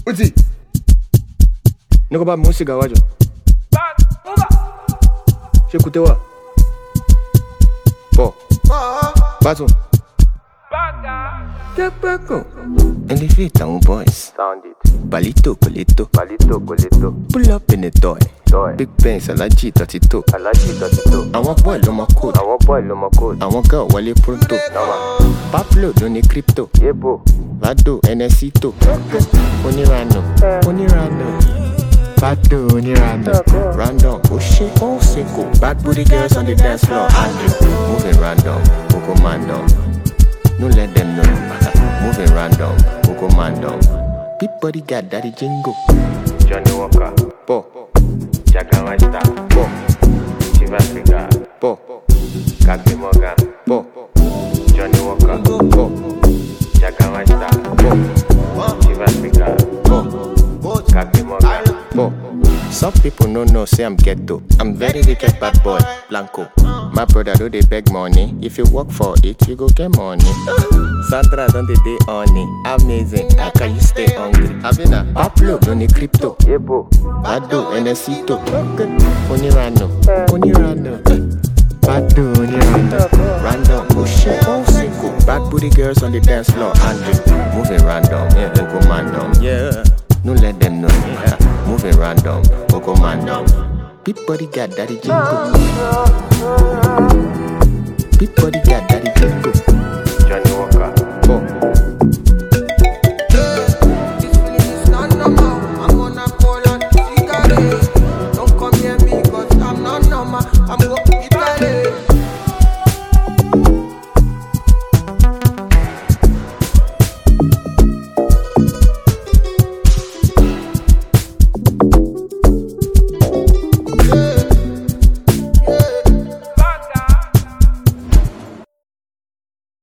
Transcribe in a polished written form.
Uzi. Niko ba musiga wajo. J'écoutais quoi? Bon. Baton. And if it down boys. Sound it. Balito, colito. Palito, colito. Pull up in the toy. Big Benz, Alaji 32. Alaji 32. I want boy, on my code. I want boy, no more code. I want girl, Wale Pronto. Pablo, don't need crypto. Yebo. Vado, NSito. Onirano. Vado, Onirano. Random. Oh shit, oh sicko. Bad booty girls on the dance floor. Moving random. Coco Mandom. No let them know. Moving random. Coco Mandom. Big body got daddy jingle. Johnny Walker. Po. Jaga Master. Po. Chief Africa. Po. Kapi Morgan. Po. Johnny Walker. Po. Jaga Master. Po. Chief Africa. Po. Kapi Morgan. Po. Some people no know say I'm ghetto. I'm very wicked bad boy, Blanco. My brother do they beg money. If you work for it, you go get money. Sandra don't they day on it. Amazing, how can you stay hungry? Havina, Pablo, no need crypto. Yebo. Bado, NSito. Onirano. Bado, Onirano. Random, oh shit, oh sicko. Bad booty girls on the dance floor. Andrew, moving random, yeah, Coco Mandom, yeah. No let them know, yeah. Moving random, Coco Mandom. Big body got daddy jingle. Big body got daddy jingle.